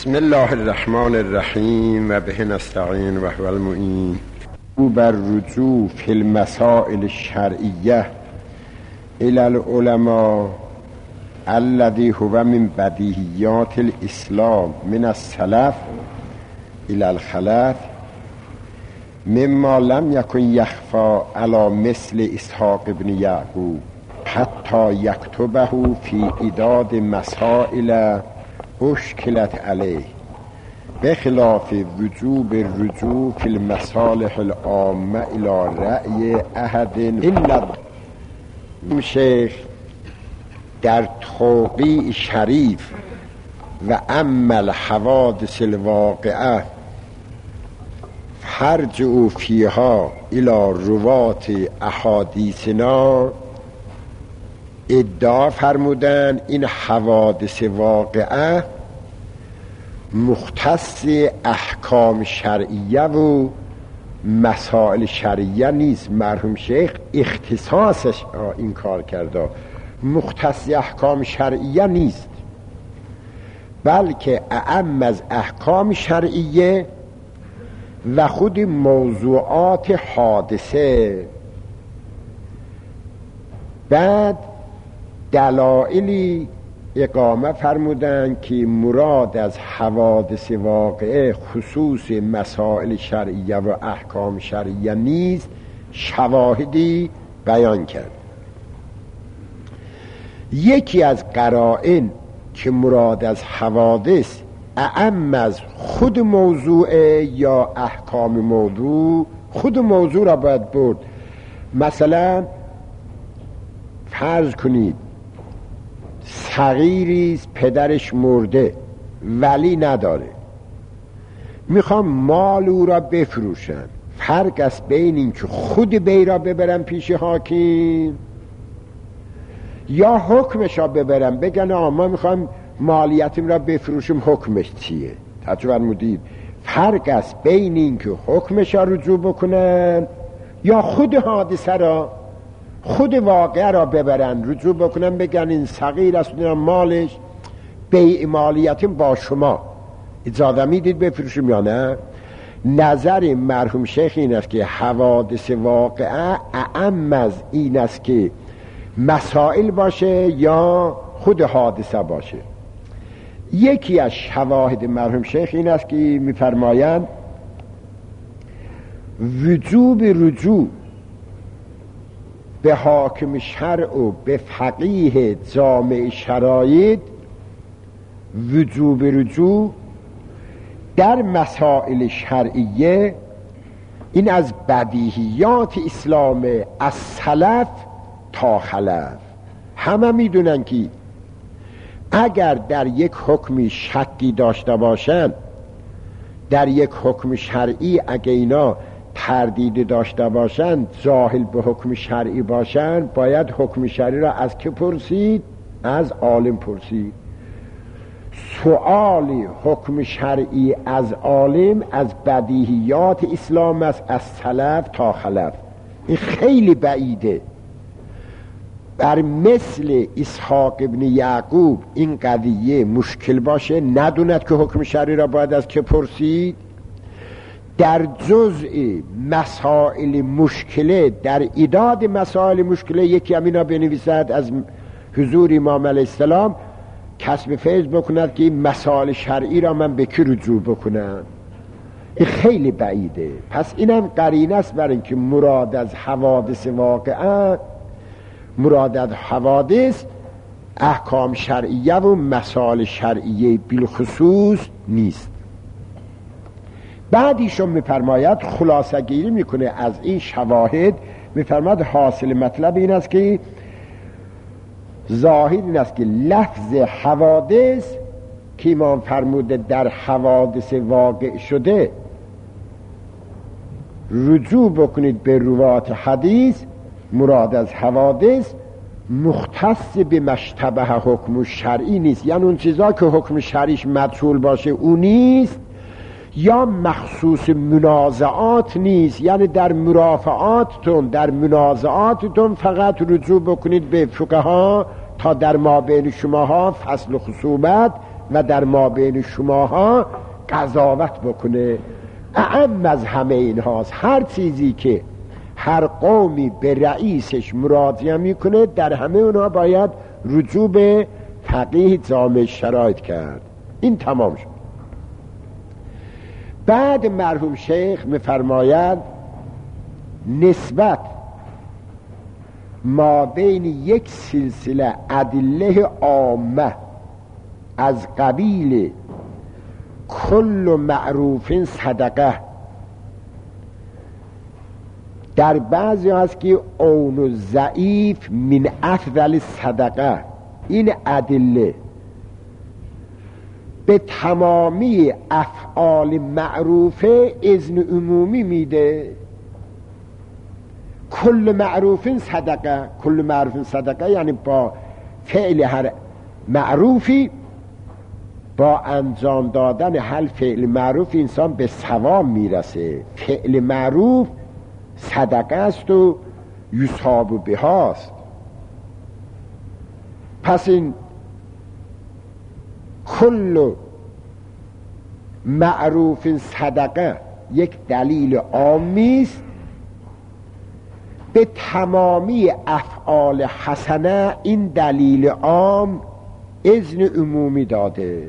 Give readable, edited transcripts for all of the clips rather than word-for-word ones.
بسم الله الرحمن الرحیم و به نستعین و هو المعین. او بر رجوع فی المسائل الشرعیه الی العلماء الذی هو من بدیهیات الاسلام من السلف الی الخلف مما لم یکن یخفی علی مثل اسحاق ابن یعقوب حتی یکتبه فی اعداد مسائل اشکلت علیه بخلاف وجوب الرجوع فی المصالح العامه الی رأی احد. این شیخ در توقیع شریف و اما الحوادث الواقعه فرجعوا فیها الی روات احادیثنا ادعا فرمودن این حوادث واقعه مختص احکام شرعیه و مسائل شرعیه نیست. مرحوم شیخ اختصاصش این کار کرده، مختص احکام شرعیه نیست، بلکه اعم از احکام شرعیه و خود موضوعات حادثه. بعد دلایلی اقامه فرمودن که مراد از حوادث واقعه خصوص مسائل شرعیه و احکام شرعیه نیست، شواهدی بیان کرد. یکی از قرائن که مراد از حوادث اعم از خود موضوع یا احکام موضوع، خود موضوع را باید برد. مثلا فرض کنید صغیریست پدرش مرده ولی نداره، میخوام مال او را بفروشن، فرق است بین این که خود بی را ببرن پیش حاکم یا حکمش را ببرن بگن ما میخوام مالیتیم را بفروشیم، حکمش چیه؟ توجه فرمودید؟ فرق است بین این که حکمش را رجوع بکنن یا خود حادثه را، خود واقعه را ببرن رجوع بکنن بگن این صغیر است مالش بیع مالیتیم با شما، اجازه میدید بفروشیم یا نه؟ نظر مرحوم شیخ این است که حوادث واقعه اعم از این است که مسائل باشه یا خود حادثه باشه. یکی از شواهد مرحوم شیخ این است که میفرمایند وجوب رجوع به حاکم شرع و به فقیه جامع شرایط، وجوب رجوع در مسائل شرعیه این از بدیهیات اسلام از سلف تا خلف. همه میدونن که اگر در یک حکمی شکی داشته باشن، در یک حکم شرعی اگه اینا تردید داشته باشن، جاهل به حکم شرعی باشن، باید حکم شرعی را از که پرسید؟ از عالم پرسید. سؤال حکم شرعی از عالم از بدیهیات اسلام است از سلف تا خلف. این خیلی بعیده. بر مثل اسحاق ابن یعقوب این قضیه مشکل باشه، ندوند که حکم شرعی را باید از که پرسید. در جزء مسائل مشکله، در ایجاد مسائل مشکله یکی همینا بنویسد از حضور امام علیه السلام کسب فیض بکند که این مسائل شرعی را من به کی رجوع بکنم. این خیلی بعیده. پس اینم قرینه است بر اینکه مراد از حوادث واقعه، مراد از حوادث احکام شرعیه و مسائل شرعیه بالخصوص نیست. بعد ایشون میفرماید خلاصه گیری میکنه از این شواهد، میفرماید حاصل مطلب این است که ظاهر این است که لفظ حوادث که امام فرموده در حوادث واقع شده رجوع بکنید به روات حدیث، مراد از حوادث مختص به مشتبه حکم شرعی نیست، یعنی اون چیزا که حکم شرعیش مدخول باشه اون نیست، یا مخصوص منازعات نیست، یعنی در مرافعاتتون، در منازعاتتون فقط رجوع بکنید به فقها تا در ما بین شماها فصل خصومت و در ما بین شماها قضاوت بکنه. اعم از همه این هاست. هر چیزی که هر قومی به رئیسش مراجعه میکنه در همه اونها باید رجوع به فقیه جامع شرایط کرد. این تمام شد. بعد مرحوم شیخ میفرماید نسبت ما بین یک سلسله ادله عامه از قبیل کل معروف صدقه، در بعضی هست که اون ضعیف من افضل صدقه، این ادله به تمامی افعال معروفه اذن عمومی میده. کل معروف صدقه، کل معروف صدقه یعنی با فعل هر معروفی، با انجام دادن هر فعل معروف انسان به ثواب میرسه. فعل معروف صدقه است و یثاب بهاست. پس این کل معروف صدقه یک دلیل عامی است به تمامی افعال حسنه. این دلیل عام اذن عمومی داده.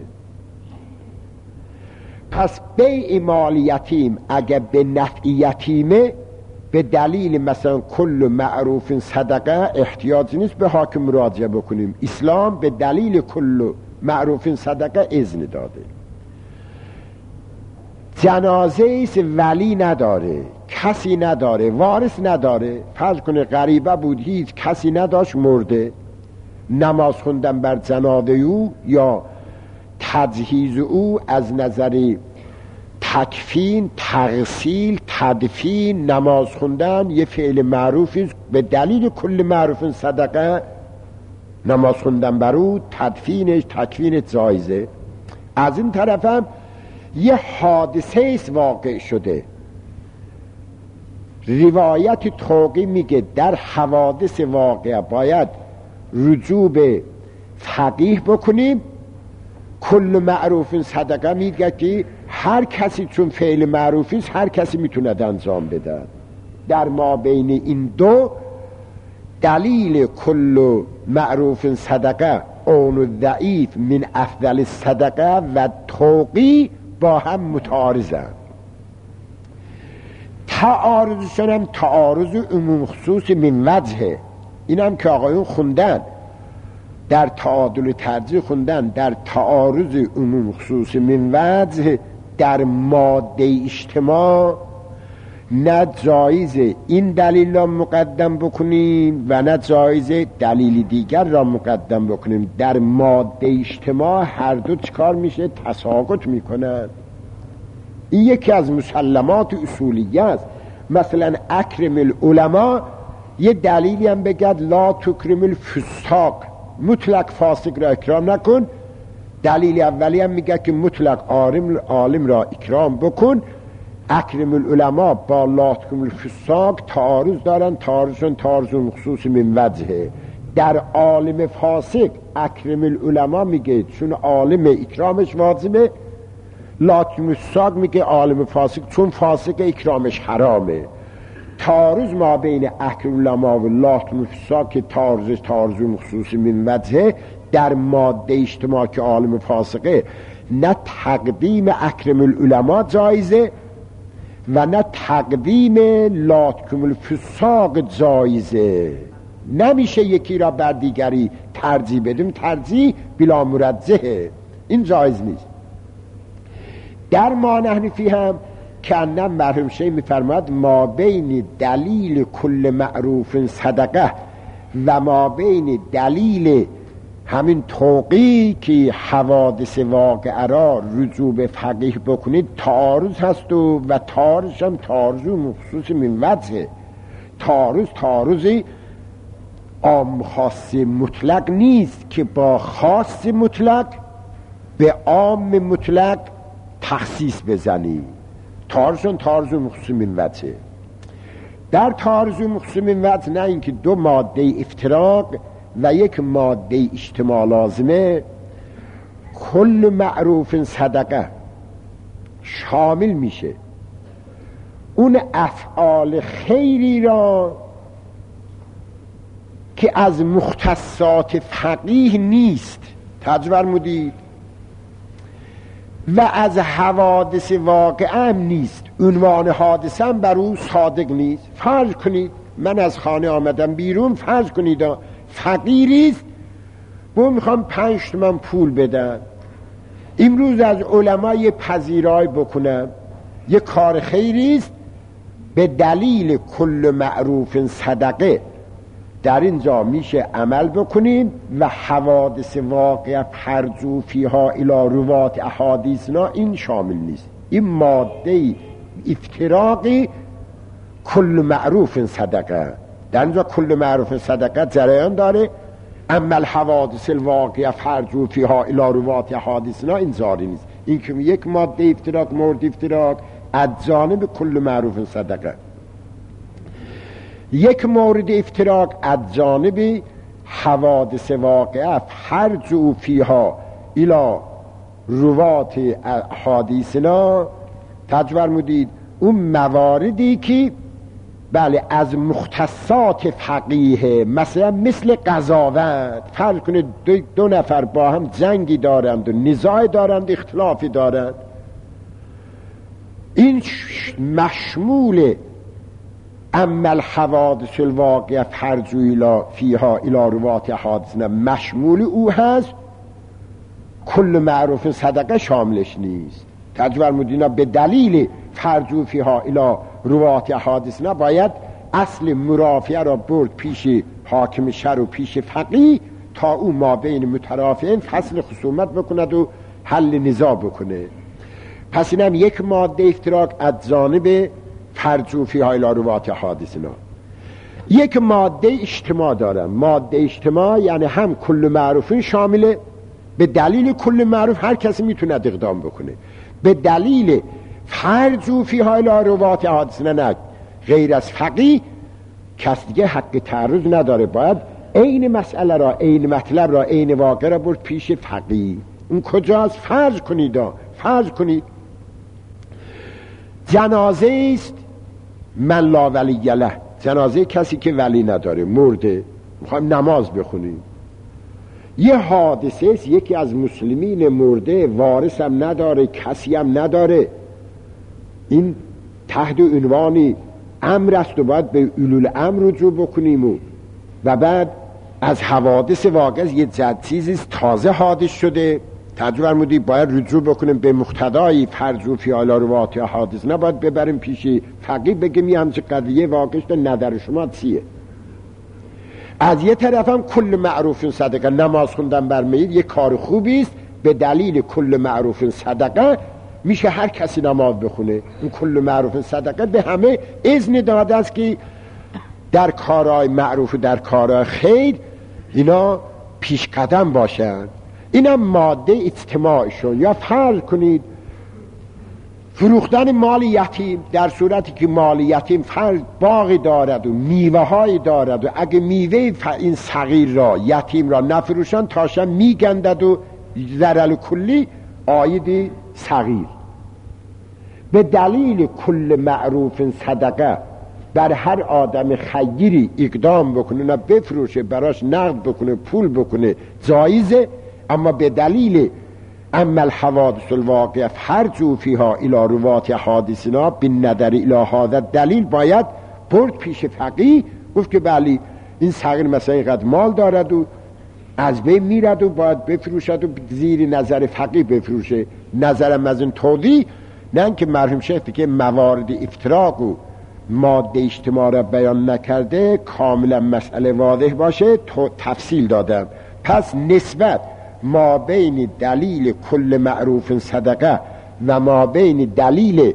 پس بیع مال یتیم اگر به نفع یتیمه به دلیل مثلا کل معروف صدقه احتیاج نیست به حاکم مراجعه بکنیم. اسلام به دلیل کل معروف صدقه اذن داده. جنازه ایست ولی نداره، کسی نداره، وارث نداره. فرض کنه غریبه بود، هیچ کسی نداشت، مرده. نماز خوندن بر جنازه او یا تجهیز او از نظر تکفین، تغسیل، تدفین، نماز خوندن یه فعل معروفی به دلیل کل معروف صدقه. نماز خوندن بر او، تدفینش، تکفین جایزه. از این طرف هم یه حادثه ایست واقع شده. روایت توقی میگه در حوادث واقعه باید رجوع به فقیه بکنیم. کل معروف صدقه میگه که هر کسی چون فعل معروفی است هر کسی میتونه انجام بده. در ما بین این دو دلیل کل معروف صدقه اون ضعیف من افضل صدقه و توقی با هم متعارضن. تعارضشون هم تعارض عموم خصوص من وجهه. این هم که آقایون خوندن در تعادل ترجیح خوندن، در تعارض عموم خصوص من وجه در ماده اجتماع نه جایز این دلیل را مقدم بکنیم و نه جایز دلیل دیگر را مقدم بکنیم. در ماده اجتماع هر دو چکار میشه؟ تساقط میکنن. این یکی از مسلمات اصولیه است. مثلا اکرم العلماء یه دلیلی هم بگد لا تکرم الفساق، مطلق فاسق را اکرام نکن. دلیل اولی هم میگه که مطلق عالم را اکرام بکن. اکرم العلماء با لا تکرم الفساق تعارض دارن. تعارضشون تعارض مخصوص من وجهه. در عالم فاسق اکرم العلماء میگه چون عالم اکرامش واجبه، لا تکرم الفساق میگه عالم فاسق چون فاسق اکرامش حرامه. تعارض ما بین اکرم العلماء و لا تکرم الفساق که تعارض مخصوص من وجهه در ماده اجتماع که عالم فاسقه نه تقدیم اکرم العلماء جایزه و نه تقدیم لا تکرم الفساق جایزه. نمیشه یکی را بر دیگری ترجیح بدیم. ترجیح بلا مرجحه، این جایز نیست. در ما نحن فی هم که انم مرحوم شیخ میفرماد ما بین دلیل کل معروف صدقه و ما بین دلیل همین توقی که حوادث واقعه را رجوع به فقیه بکنید تعارض هست و تعارض هم تعارض مخصوص من وجهه. تعارض عام خاص مطلق نیست که با خاص مطلق به عام مطلق تخصیص بزنی. تعارض مخصوص من وجهه. در تعارض مخصوص من وجه نه اینکه دو ماده افتراق و یک ماده اجتماع لازمه. کل معروف صدقه شامل میشه اون افعال خیری را که از مختصات فقیه نیست، توجه فرمودید، و از حوادث واقعه هم نیست، عنوان حادثه هم بر او صادق نیست. فرض کنید من از خانه آمدم بیرون، فرض کنید فقیریست و میخوام 5 تومن پول بدم، امروز از علما یه پذیرای بکنم، یه کار خیریست، به دلیل کل معروف صدقه در اینجا میشه عمل بکنیم و حوادث واقعه پرجو فیها الی روات احادیثنا این شامل نیست. این ماده افتراقی کل معروف صدقه، در اینجا کل معروف صدقه جریان داره، اما الحوادث الواقعه پرجو فیها الی روات احادیثنا این جاری نیست. این که یک ماده افتراق مورد افتراق از جانب کل معروف صدقه، یک مورد افتراق از جانب حوادث واقعه پرجو فیها الی روات احادیثنا. توجه فرمودید اون مواردی که بله از مختصات فقیه، مثلا مثل قضاوت، فرض کنید 2 نفر با هم جنگی دارند و نزاع دارند، اختلافی دارند، این مشمول اما الحوادث الواقعه پرجو فیها الی روات احادیثنا مشمول او هست، کل معروف صدقه شاملش نیست. توجه فرمودید به دلیل پرجو فیها الی روات احادیثنا باید اصل مرافعه را برد پیش حاکم شرع و پیش فقیه تا او ما بین مترافعین فصل خصومت بکند و حل نزاع بکنه. پس اینم یک ماده افتراق از جانب پرجو فیها الی روات احادیثنا. یک ماده اجتماع دارم، ماده اجتماع یعنی هم کل معروفین شامله، به دلیل کل معروف هر کسی میتونه اقدام بکنه، به دلیل پرجو فیها الی روات احادیثنا نه، غیر از فقیه کس دیگه حق تعرض نداره، باید عین مسئله را، عین مطلب را، عین واقع را برد پیش فقیه. اون کجاست؟ فرض کنید جنازه است من لا ولی له، جنازه کسی که ولی نداره، مرده، میخوایم نماز بخونیم، یه حادثه است یکی از مسلمین مرده، وارث هم نداره، کسی هم نداره، این تحت عنوانی امر است و باید به اولو الامر رجوع بکنیم و بعد از حوادث واقع یه چیزی تازه حادث شده، توجه فرمودید باید رجوع بکنیم به مقتضای پرجو فی الی روات احادیث، نباید ببریم پیش فقیه بگیم یه همچه قضیه واقع شده، نظر شما چیه؟ از یه طرف هم کل معروف صدقه، نماز خوندن بر میت یک کار خوبی است، به دلیل کل معروف صدقه میشه هر کسی نماز بخونه. این کل معروف صدقه به همه اذن داده است که در کارهای معروف و در کارهای خیر اینا پیش قدم باشند. اینم ماده اجتماعشون. یا فرض کنید فروختن مال یتیم، در صورتی که مال یتیم فرض باغی دارد و میوه های دارد و اگه میوه این صغیر را، یتیم را نفروشن تاشن میگندد و ضرر کلی آید صغیر، به دلیل کل معروف صدقه بر هر آدم خیری اقدام بکنه، نه بفروشه، براش نقد بکنه، پول بکنه، جایزه، اما به دلیل اما الحوادث الواقعه پرجو فیها الی روات احادیثنا بالنظر الی هذا دلیل باید برد پیش فقیه، گفت که بله این صغیر مثلا اینقدر مال دارد و از بین میرد و باید بفروشد و زیر نظر فقیه بفروشه. نظرم از این توضیح، نه که مرحوم شیخ که موارد افتراق و ماده اجتماع را بیان نکرده کاملا مسئله واضح باشه تفصیل دادم. پس نسبت ما بین دلیل کل معروف صدقه و ما بین دلیل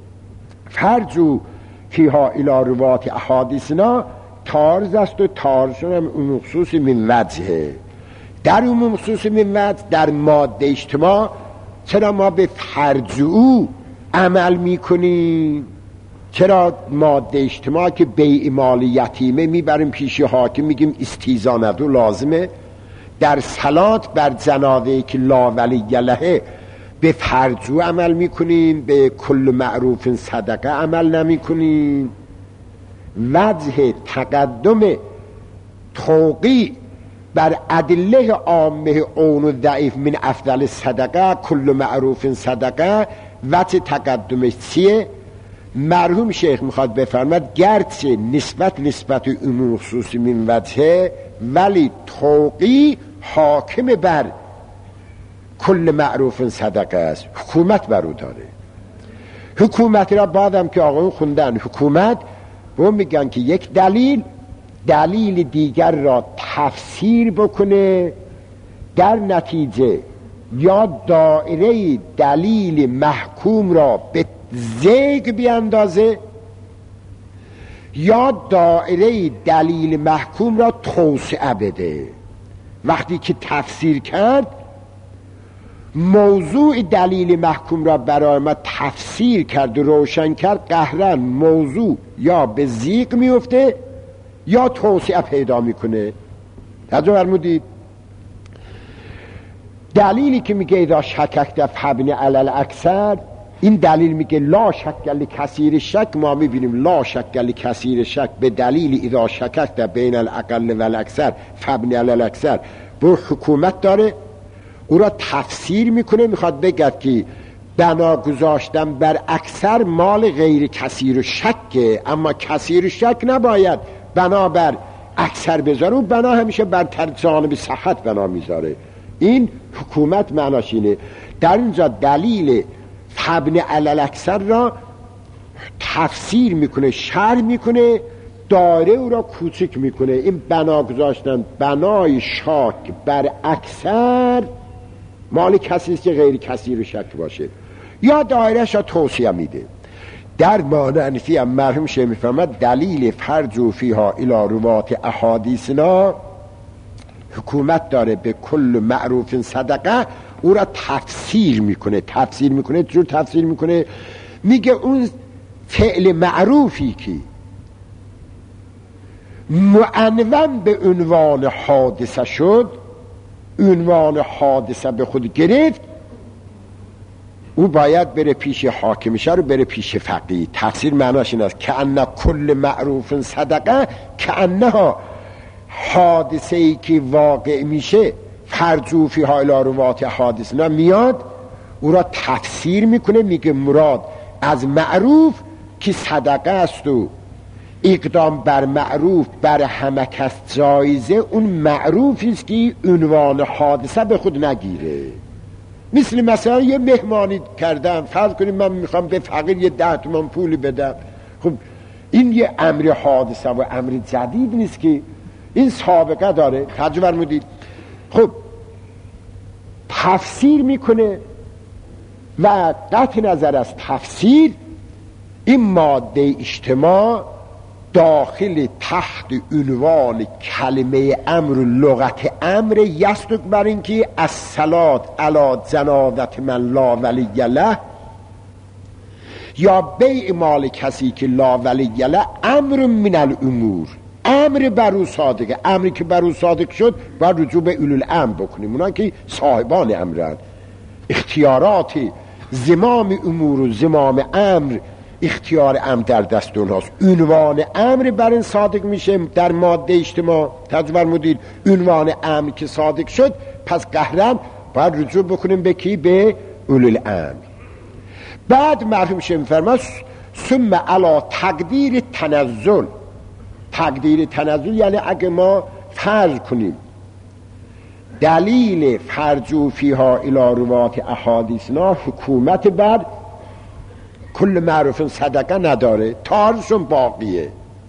فرجو فیها الی روات احادیثنا تارز است و تارزشون هم اون مخصوص من وجهه. در اون مخصوص من وجه در ماده اجتماع چرا ما به فرجو عمل میکنیم؟ چرا ماده اجتماع که بیع مال یتیمه میبریم پیش حاکم میگیم استیزانه و لازمه، در صلات بر جنازه‌ای که لا ولی لهه به فرجو عمل میکنیم، به کل معروف صدقه عمل نمیکنیم. وجه تقدم توقیع بر ادله عامه اون و ضعیف من افضل صدقه کل معروف صدقه، وجه تقدمش چیه؟ مرحوم شیخ میخواد بفرماد گرچه نسبت عموم خصوصی من وجهه، ولی توقیع حاکم بر کل معروف صدقه است، حکومت برو داره. حکومت را بعدم که آقایون خوندن، حکومت به میگن که یک دلیل دیگر را تفسیر بکنه، در نتیجه یا دایره دلیل محکوم را به زیگ بیاندازه یا دایره دلیل محکوم را توسعه بده. وقتی که تفسیر کرد، موضوع دلیل محکوم را برای ما تفسیر کرد و روشن کرد، قهرن موضوع یا به زیق میفته یا توسعه پیدا میکنه. توجه فرمودید؟ دلیلی که میگه اذا شککت فابنی علی الاکثر، این دلیل میگه لا شک لکثیر شک، ما میبینیم لا شک لکثیر شک به دلیل اذا شککت بین الاقل و الاکثر فابنی علی الاکثر بر حکومت داره. او را تفسیر میکنه، میخواد بگه که بنا گذاشتن بر اکثر مال غیر کثیر و شکه، اما کثیر و شک نباید بنا بر اکثر بذاره، و بنا همیشه بر جانب صحت بنا میذاره. این حکومت معناش اینه. در اینجا دلیل فابن علی الاکثر را تفسیر میکنه، شرح میکنه، دایره او را کوچک میکنه. این بنا گذاشتن بنای شاک بر اکثر مال کسی است که غیر کثیر و شک باشه، یا دایرهش را توسعه میده. در مانعنفی هم مرحوم شیخ میفهمد دلیل فرجو فیها الی روات احادیثنا، حکومت داره به کل معروف صدقه، او را تفسیر میکنه. جور تفسیر میکنه، میگه اون فعل معروفی که معنون به عنوان حادثه شد، عنوان حادثه به خود گرفت، او باید بره پیش حاکمشه رو بره پیش فقیه. تفسیر معناش این است که ان کل معروف صدقه، که انها حادثه ای که واقع میشه فرجو فیها الی روات حادثنا میاد، او را تفسیر میکنه، میگه مراد از معروف که صدقه است و اقدام بر معروف بر همه کس جایزه، اون معروفی است که عنوان حادثه به خود نگیره. مثلا یه مهمانی کردم، فرض کنیم من میخوام به فقیر یه 10 تومان پول بدم، خب این یه امر حادثه و امر جدید نیست که، این سابقه داره. توجه فرمودید؟ خب تفسیر میکنه و قطع نظر از تفسیر این ماده اجتماع داخل تحت عنوان کلمه امر و لغت امر یستک بر اینکه الصلاة علی جنازة من لا ولی له، یا بیع مال کسی که لا ولی له امر من الامور، امر بر او صادقه. امری که بر او صادق شد باید رجوع به اولو الامر بکنیم، اونا که صاحبان امرن، اختیارات زمام امور و زمام امر، اختیار امر در دست اونهاست. عنوان امر بر این صادق میشه در ماده اجتماع. توجه فرمودید؟ عنوان امر که صادق شد، پس قهرن باید رجوع بکنیم به کی؟ به اولو الامر. بعد مرحوم شیخ می‌فرماید ثم علی تقدیر تنزل. تقدیر تنزل یعنی اگه ما فرض کنیم دلیل فرجو فیها الی روات احادیثنا حکومت بر کل معروف صدقه نداره، تارشون باقیه.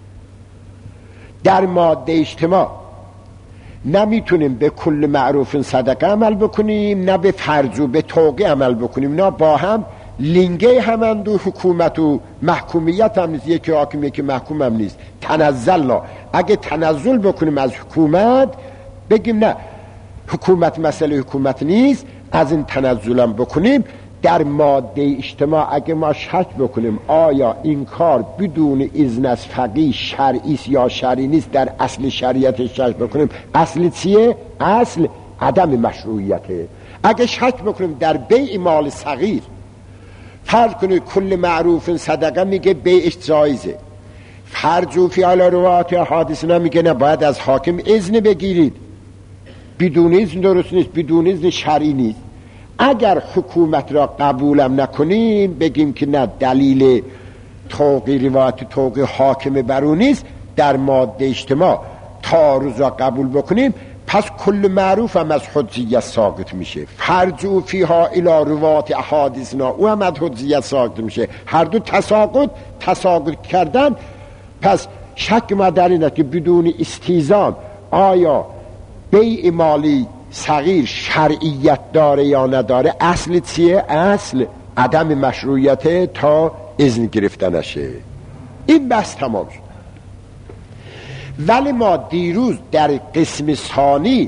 در ماده اجتماع نمیتونیم به کل معروف صدقه عمل بکنیم، نه به فرجو به توقیع عمل بکنیم، نه با هم لینگه همند و حکومت و محکومیت هم نیست، یکی حاکم یکی محکوم هم نیست. تنزلنا، اگه تنزل بکنیم از حکومت، بگیم نه حکومت مسئله حکومت نیست، از این تنزل هم بکنیم. در ماده اجتماع اگه ما شک بکنیم آیا این کار بدون اذن از فقیه شرعی است یا شرعی نیست، در اصل شریعت شک بکنیم، اصل چیه؟ اصل عدم مشروعیته. اگه شک بکنیم در بیع مال صغیر، فرض کنید کل معروف صدقه میگه بیعش جایزه، فرض فی علی روات احادیثنا میگه نه باید از حاکم اذن بگیرید، بدون اذن درست نیست، بدون اذن شرعی نیست. اگر حکومت را قبولم نکنیم بگیم که نه دلیل توقیع روایت توقیع حاکم برو نیست، در ماده اجتماع تعارض را قبول بکنیم، پس کل معروف هم از حجیت ساقط میشه. فرجو فیها الی روات احادیثنا او هم از حجیت ساقط میشه. هر دو تساقط کردن. پس شک ما در اینه که بدون استیزان آیا بیع مالی صغیر شرعیت داره یا نداره. اصل چیه؟ اصل عدم مشروعیت تا اذن گرفتنشه. این بحث تمام شد. ولی ما دیروز در قسم ثانی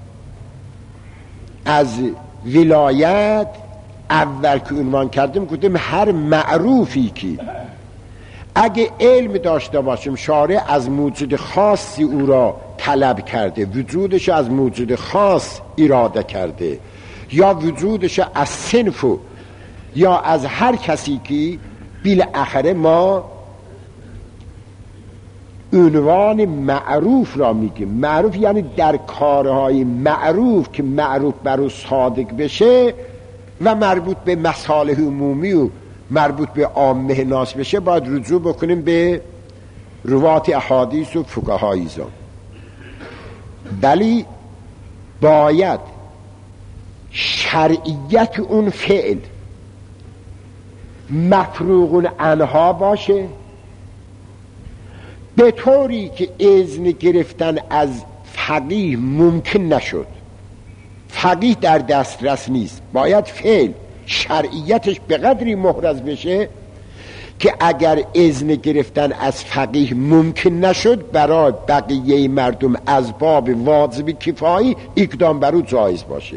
از ولایت اول که عنوان کردیم گفتیم هر معروفی که اگه علم داشته باشیم شارع از موجود خاصی او را طلب کرده، وجودش از موجود خاص اراده کرده، یا وجودش از صنف یا از هر کسی که بالاخره ما عنوان معروف را میگیم. معروف یعنی در کارهای معروف که معروف برو صادق بشه و مربوط به مصالح عمومی و مربوط به عامه ناس بشه، باید رجوع بکنیم به روات احادیث و فقهای زمان. ولی باید شرعیت اون فعل مفروغ عنها باشه، به طوری که اذن گرفتن از فقیه ممکن نشد. فقیه در دسترس نیست، باید فعل شرعیتش به قدری محرز بشه که اگر اذن گرفتن از فقیه ممکن نشد برای بقیه مردم از باب واجب کفایی اقدام بر او جایز باشه.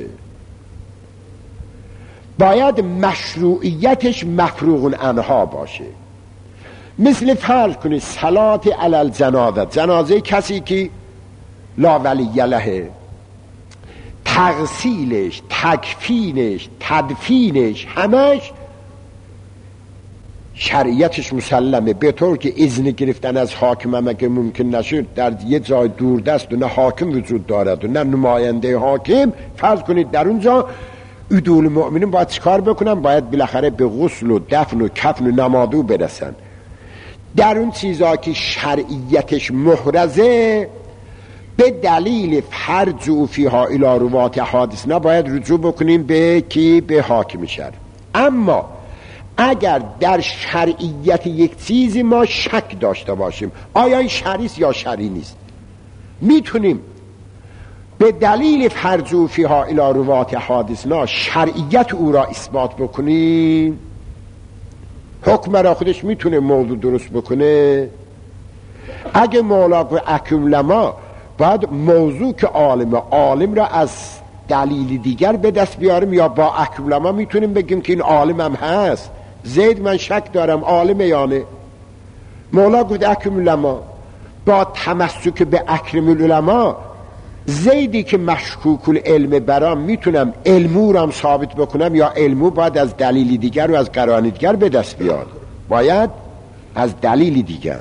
باید مشروعیتش مفروغ عنها باشه. مثل فرض کنید صلات علی الجنازه، جنازه کسی که لا ولی له، تغسیلش، تکفینش، تدفینش همش شرعیتش مسلمه، به طور که اذن گرفتن از حاکم هم اگه ممکن نشد در یه جای دوردست و نه حاکم وجود دارد و نه نماینده حاکم، فرض کنید در اونجا عدول مؤمنین باید چیکار بکنن؟ باید بالاخره به غسل و دفن و کفن و نمادو برسن. در اون چیزا که شرعیتش محرزه به دلیل فرجو فیها الی روات احادیث باید رجوع بکنیم به کی؟ به حاکم شرع. اما اگر در شرعیت یک چیزی ما شک داشته باشیم آیا این شرعی است یا شرعی نیست، میتونیم به دلیل فرجو فیها الی روات احادیث شرعیت او را اثبات بکنیم. حکم را خودش میتونه موضوع درست بکنه. اگه مولا و اکم لما باید موضوع که عالم را از دلیل دیگر به دست بیاریم، یا با اکم لما میتونیم بگیم که این عالم هم هست. زید من شک دارم عالمه یا نه. مولا گفت اکم لما، با تمسک به اکرم العلماء زیدی که مشکوک العلم برام میتونم علمو را هم ثابت بکنم، یا علمو باید از دلیل دیگر و از قرائن دیگر به دست بیاد، باید از دلیل دیگر.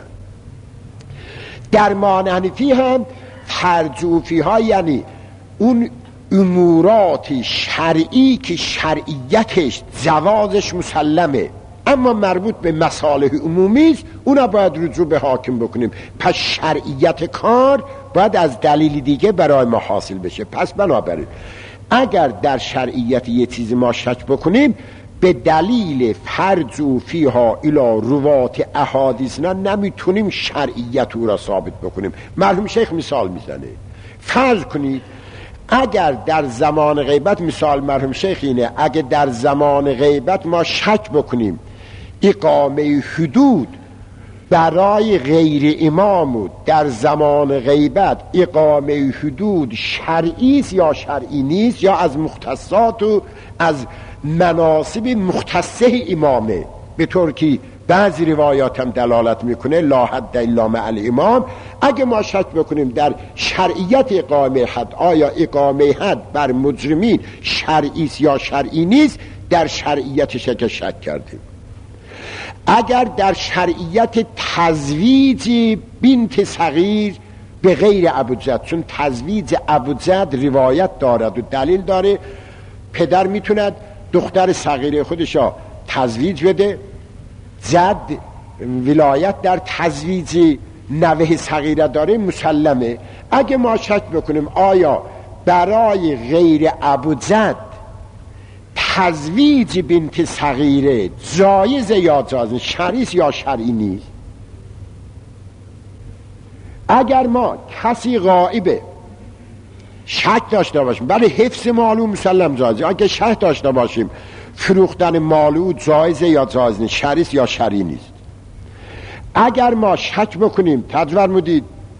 در معنی هم فرجوفی ها یعنی اون امورات شرعی که شرعیتش جوازش مسلمه اما مربوط به مصالح عمومی است، اونا باید رجوع به حاکم بکنیم. پس شرعیت کار باید از دلیل دیگه برای ما حاصل بشه. پس بنابراین اگر در شرعیت یه چیزی ما شک بکنیم به دلیل فرجو فیها الی روات احادیثنا نمیتونیم شرعیت او را ثابت بکنیم. مرحوم شیخ مثال میزنه، فرض کنید اگر در زمان غیبت، مثال مرحوم شیخ اینه، اگر در زمان غیبت ما شک بکنیم اقامه حدود برای غیر امام و در زمان غیبت اقامه حدود شرعی است یا شرعی نیست، یا از مختصات و از مناسب مختصه امامه، به طور که بعضی روایات هم دلالت میکنه لا حد الا مع الامام، اگه ما شک بکنیم در شرعیت اقامه حد، آیا اقامه حد بر مجرمین شرعی است یا شرعی نیست، در شرعیت شک کردیم. اگر در شرعیت تزویج بنت صغیر به غیر ابوجد، چون تزویج ابوجد روایت دارد و دلیل داره، پدر میتوند دختر صغیره خودشا تزویج بده، جد ولایت در تزویج نوه صغیره داره، مسلمه. اگه ما شک بکنیم آیا برای غیر ابوجد تزویج بنت صغیره جایزه یا جایز، شرعی یا شرعی نیست، اگر ما کسی غائبه شک داشته باشیم برای حفظ مالو مسلم جایزه، اگه شک داشته باشیم فروختن مالو جایزه یا جایز نیست، شرعی یا شرعی نیست. اگر ما شک بکنیم تجور مدید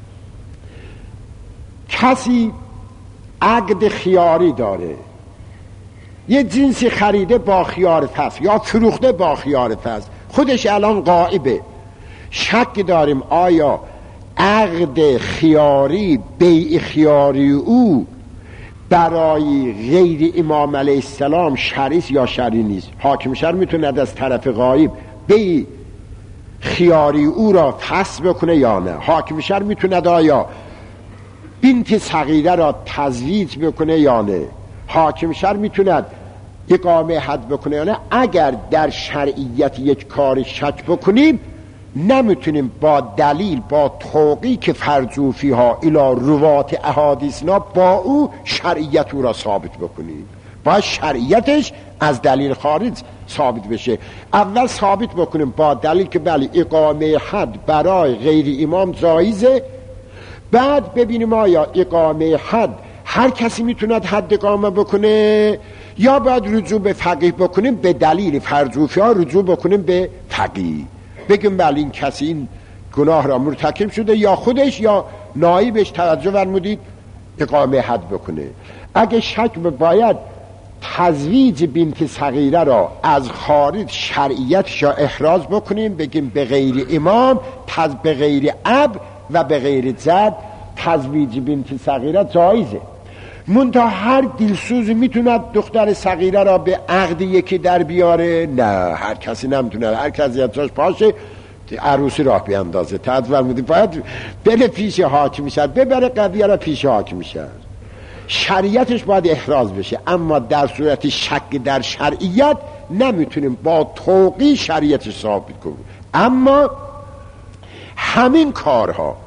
کسی عقد خیاری داره، یه جنسی خریده با خیار فصل یا فروخته با خیار فصل، خودش الان غائبه، شک داریم آیا عقد خیاری بیع خیاری او برای غیر امام علیه السلام شرعی یا شرعی نیست. حاکم شهر میتونه از طرف غایب بیع خیاری او را فسخ بکنه یا نه. حاکم شهر میتونه آیا بنت صغیره را تزویج بکنه یا نه. حاکم شهر میتونه اقامه حد بکنه یا نه. اگر در شرعیت یک کار شک بکنیم نمیتونیم با دلیل، با توقیق فرجوفی ها الی روات احادیثنا با او شرعیت او را ثابت بکنیم. باید شرعیتش از دلیل خارج ثابت بشه. اول ثابت بکنیم با دلیل که بله اقامه حد برای غیر امام جایزه، بعد ببینیم آیا اقامه حد هر کسی میتوند حد اقامه بکنه یا باید رجوع به فقیه بکنیم، به دلیل فرجوفی ها رجوع بکنیم به فقیه، بگیم بله این کسی این گناه را مرتکب شده یا خودش یا نایبش توجه فرمودید اقامه حد بکنه. اگه شک باید تزویج بنت صغیره را از خارج شرعیتش را احراز بکنیم، بگیم به غیر امام به غیر اب و به غیر جد تزویج بنت صغیره جایزه. منتها هر دلسوز میتوند دختر صغیره را به عقد یکی در بیاره؟ نه، هر کسی نمیتونه، هر کسی از جاش پاشه عروسی راه بیاندازه. تدور مودی باید بره پیش حاکم شهر، ببره قضیه را پیش حاکم شهر، شریعتش باید احراز بشه. اما در صورت شک در شرعیت نمیتونیم با توقی شریعتش ثابت کنیم. اما همین کارها،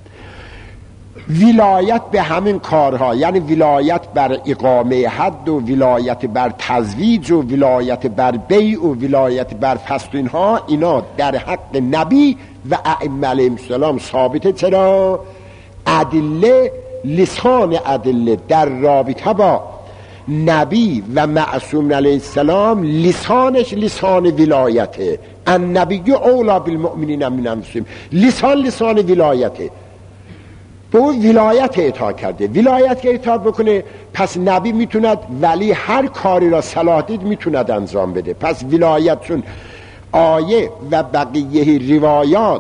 ولایت به همین کارها، یعنی ولایت بر اقامه حد و ولایت بر تزویج و ولایت بر بیع و ولایت بر فسخ، اینها اینا در حق نبی و ائمه علیهم السلام ثابته. چرا؟ ادله، لسان ادله در رابطه با نبی و معصوم علیه السلام لسانش لسان ولایته. النبی اولی بالمؤمنین من انفسهم، لسان ولایته، به اون ولایت اطاع کرده. ولایت که اطاع بکنه پس نبی میتوند ولی هر کاری را صلاح دید میتوند انجام بده. پس ولایت چون آیه و بقیه روایات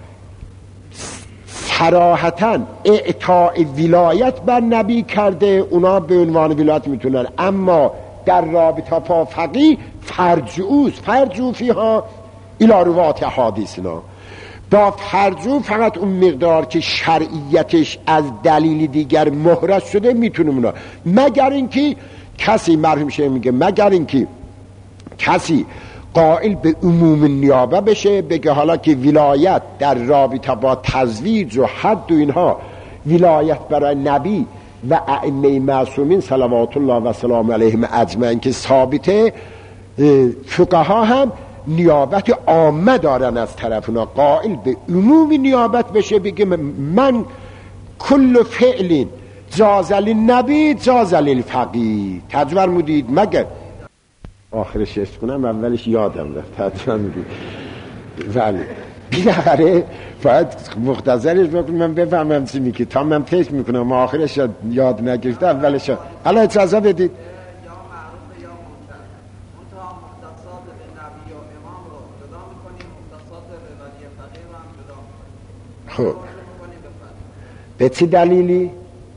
صراحتاً اعطاء ولایت بر نبی کرده، اونا به عنوان ولایت میتونن. اما در رابطه با فقیه فرجو فیها الی روات حدیثنا، با فرجو فقط اون مقدار که شرعیتش از دلیل دیگر محرز شده میتونه اونا، مگر اینکه کسی مرحوم شه میگه مگر اینکه کسی قائل به عموم نیابه بشه، بگه حالا که ولایت در رابطه با تزویج و حد و اینها ولایت برای نبی و ائمه معصومین صلوات الله و سلام علیهم اجمعین که ثابته، فقها هم نیابت عامه دارن از طرف اونا، قائل به عموم نیابت بشه، بگه من کل فعل جاز للنبی جاز للفقیه. تجور مودید مگر آخرش اشت کنم اولش یادم رفت. تجور مودید ولی بیداره باید مختصرش بکنم من بفهمم چی میگه، تا من فکر میکنم آخرش یاد نگرفته اولش. الان اجازه بدید خب به چه دلیلی؟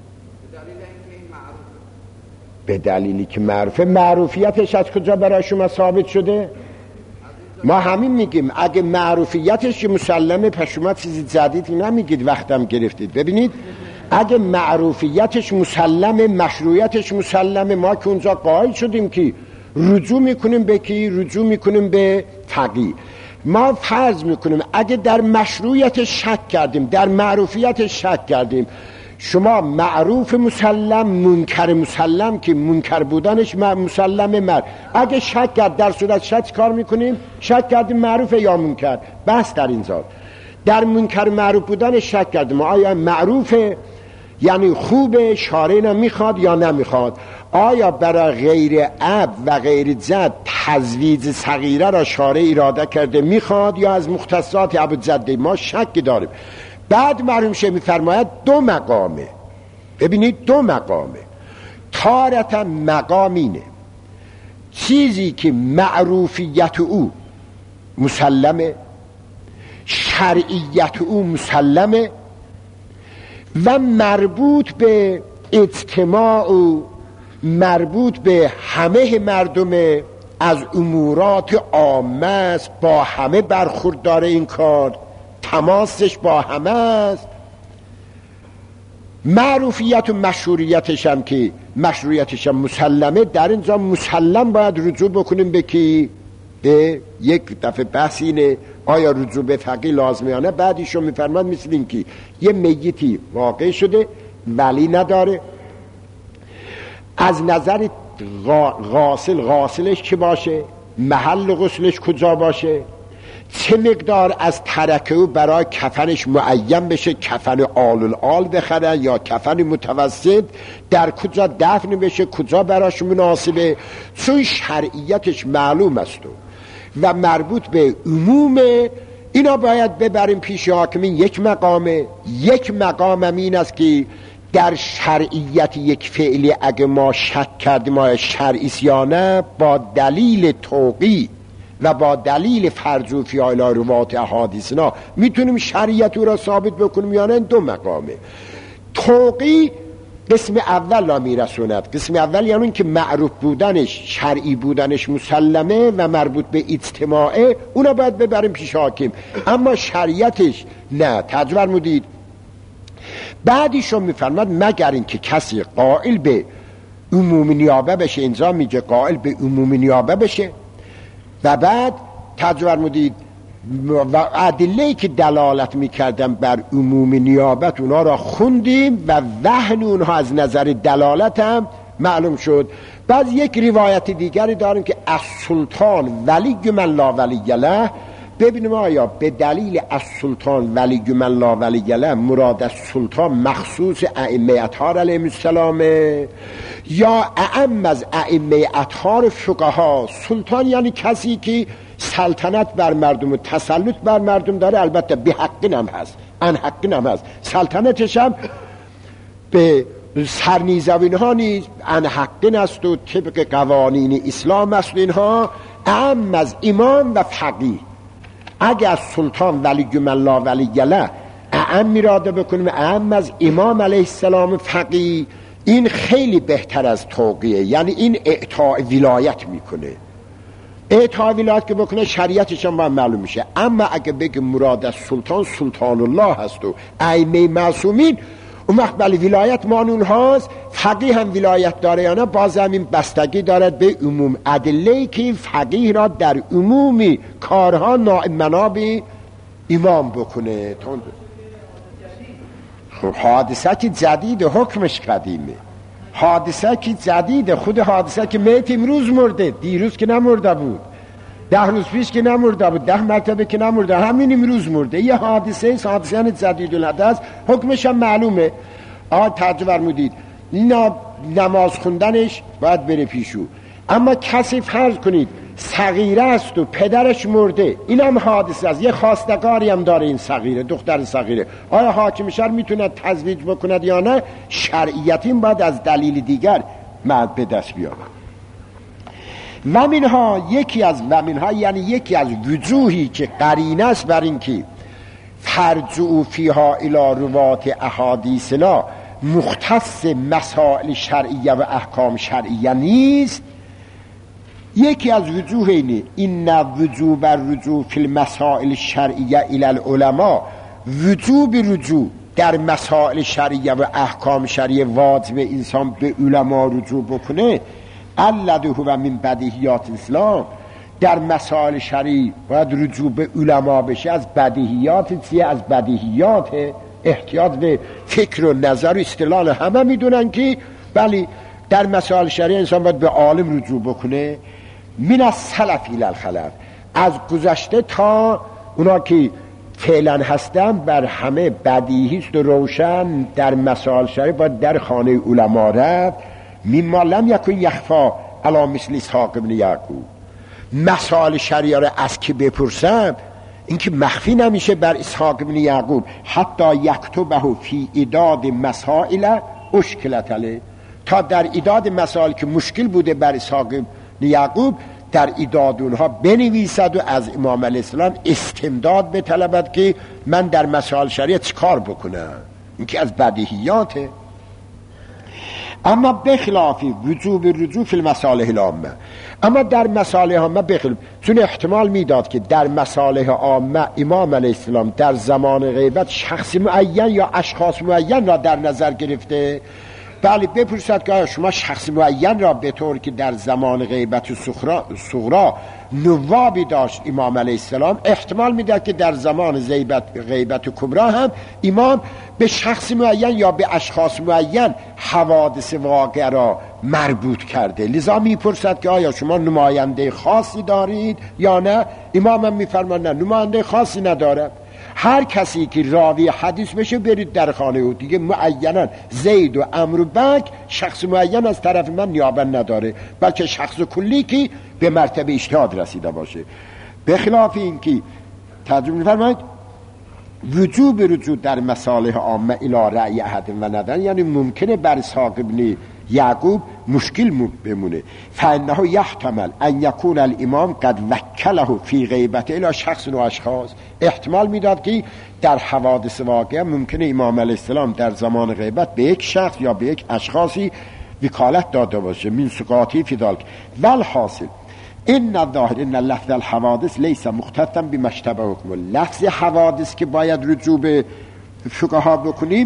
به دلیلی که معروفه. معروفیتش از کجا برای شما ثابت شده؟ ما همین میگیم اگه معروفیتش مسلمه پس شما چیزی جدیدی نمیگید، وقتم گرفتید. ببینید اگه معروفیتش مسلمه، مشروعیتش مسلمه، ما که اونجا قائل شدیم که رجوع میکنیم به کی؟ رجوع میکنیم به فقیه. ما فرض میکنیم اگه در مشروعیتش شک کردیم، در معروفیتش شک کردیم، شما معروف مسلم، منکر مسلم که منکر بودنش مسلمه اگه شک کرد در صورت شک کار میکنیم؟ شک کردیم معروف یا منکر. بس در اینجا در منکر معروف بودنش شک کردیم، آیا معروفه یعنی خوبه، شارع میخواد یا نمیخواد؟ آیا برای غیر اب و غیر جد تزویج صغیره را شارع اراده کرده میخواد یا از مختصات اب و جد؟ ما شک داریم. بعد مرحوم شیخ میفرماید دو مقامه. ببینید دو مقامه. تارتا مقام اینه چیزی که معروفیت او مسلمه، شرعیت او مسلمه و مربوط به اجتماع و مربوط به همه مردم، از امورات عامه است، با همه برخورد داره، این کار تماسش با همه است. معروفیت و مشروعیتش هم که مشروعیتش هم مسلمه، در اینجا مسلم باید رجوع بکنیم به کی؟ به یک دفعه بحث اینه آیا رجوع به فقیه لازمیانه. بعدیشو میفرماد مثل این که یه میتی واقع شده ولی نداره، از نظر غاسلش چه باشه، محل غسلش کجا باشه، چه مقدار از ترکه او برای کفنش معین بشه، کفن آل بخرن یا کفن متوسط، در کجا دفن بشه، کجا براش مناسبه، چون شرعیتش معلوم است و مربوط به عمومه. اینا باید ببریم پیش حاکمین. یک مقامه. یک مقام این است که در شرعیت یک فعلی اگه ما شک کردیم آیا شرعی یا نه، با دلیل توقی و با دلیل فرضوفی الی روات احادیثنا میتونیم شرعیت او را ثابت بکنیم یا نه. دو مقامه. توقی قسم اول را میرسوند. قسم اول یعنی این که معروف بودنش، شرعی بودنش مسلمه و مربوط به اجتماعه، اونا باید ببریم پیش حاکم. اما شرعیتش نه. تجبر مدید بعدیشو میفرماد مگر این که کسی قائل به عموم نیابه بشه، اینجا میگه قائل به عموم نیابه بشه. و بعد تجبر مدید و ادله‌ای که دلالت میکردن بر عموم نیابت اونا را خوندیم و وهن اونها از نظر دلالت هم معلوم شد. بعد یک روایت دیگری داریم که از سلطان ولی من لا ولی له. ببینیم آیا به دلیل از سلطان ولی من لا ولی له مراد از سلطان مخصوص ائمه اطهار علیهم السلام یا اعم از ائمه اطهار فقها. سلطان یعنی کسی که سلطنت بر مردم و تسلط بر مردم داره، البته به حقین هم هست، ان حقین هم هست، سلطنتش هم به سرنیزوین ها نیز ان حقین است و طبق قوانین اسلام است. اینها اعم از امام و فقیه. اگه از سلطان ولی من لا ولی له اعم اراده بکنیم، اعم از امام علیه السلام فقیه، این خیلی بهتر از توقیه. یعنی این اعطاء ولایت میکنه. اعطاء ولایت که بکنه شریعتش هم معلوم میشه. اما اگه بگه مراد از سلطان سلطان الله هست و ائمه معصومین، اون وقت بله ولایت مانون هاست. فقیه هم ولایت داره یا نه، باز هم این بستگی دارد به عموم ادله‌ای که فقیه را در عمومی کارها نائب مناب امام بکنه. حادثه که جدید، حکمش قدیمه. حادثه که جدید، خود حادثه که میت امروز مرده، دیروز که نمرده بود، 10 روز پیش که نمرده بود، 10 مرتبه که نمرده، همین امروز مرده. یه حادثه حادثه جدید الحدث، حکمش هم معلومه. تعجب فرمودید اینا نماز خوندنش باید بره پیشو. اما کسی فرض کنید صغیره است و پدرش مرده، این هم حادثه است، یه خواستگاری هم داره این صغیره، دختر صغیره، آیا حاکم شهر میتونه تزویج بکند یا نه؟ شرعیت این باید از دلیل دیگر مرد به دست بیاره. و منها یکی از یعنی یکی از وجوهی که قرینه است بر این که فرجعوا فیها الی روات احادیثنا مختص مسائل شرعیه و احکام شرعیه نیست. یکی از وجوه اینه این وجوب الرجوع فی المسائل شرعیه الی العلماء، وجوب رجوع در مسائل شرعیه و احکام شرعیه واجب انسان به علما رجوع بکنه. الذی هو من بدیهیات اسلام، در مسائل شرعی باید رجوع به علما بشه. از بدیهیات چیه؟ از بدیهیات احتیاط به فکر و نظر و استدلال همه میدونن که بلی در مسائل شرعی انسان باید به عالم رجوع بکنه. من از سلف الی الخلف، از گذشته تا اونا که فعلا هستن بر همه بدیهی است و روشن در مسائل شرعی باید در خانه علما رفت. مما لم یکن یخفا علی مثل اسحاق ابن یعقوب، مسائل شرعی را از که بپرسم این که مخفی نمیشه بر اسحاق ابن یعقوب. حتی یکتبه فی اعداد مسائل اشکلت علیه، تا در اعداد مسائل که مشکل بوده بر اسحاق ابن یعقوب در اعداد اونها بنویسد و از امام علیه السلام استمداد بطلبد که من در مسائل شرعی چیکار بکنم. این که از بدیهیاته. اما بخلافی وجوب رجوع فی المصالح العامه، اما در مصالح عامه بخلاف، چون احتمال میداد که در مصالح عامه امام علیه السلام در زمان غیبت شخص معین یا اشخاص معین را در نظر گرفته. بله بپرسد که شما شخص معین را به طور که در زمان غیبت صغرا نوابی داشت امام علیه السلام، احتمال میده که در زمان غیبت کبرا هم امام به شخص معین یا به اشخاص معین حوادث واقع را مربوط کرده. لذا میپرسد که آیا شما نماینده خاصی دارید یا نه؟ امام هم میفرماند نه، نماینده خاصی ندارد. هر کسی که راوی حدیث بشه برید در خانه او. دیگه معینا زید و عمرو بک شخص معین از طرف من نیابت نداره، بلکه شخص کلی که به مرتبه اجتهاد رسیده باشه. به خلاف این که ترجمه می‌فرماید وجوب رجوع در مصالح عامه الی رأی احد و ندن، یعنی ممکنه بر اسحاق ابن یعقوب مشکل بمونه. فانه یحتمل ان یکون الامام قد وکله فی غیبت الی شخص و اشخاص، احتمال میداد که در حوادث واقعه ممکنه امام علیه السلام در زمان غیبت به یک شخص یا به یک اشخاصی وکالت داده باشه. من سقاطی فی ذلک والحاصل ان الظاهر ان لفظ الحوادث لیس مختصا بمشتبه حکم. لفظ حوادث که باید رجوع به فقها بکنیم،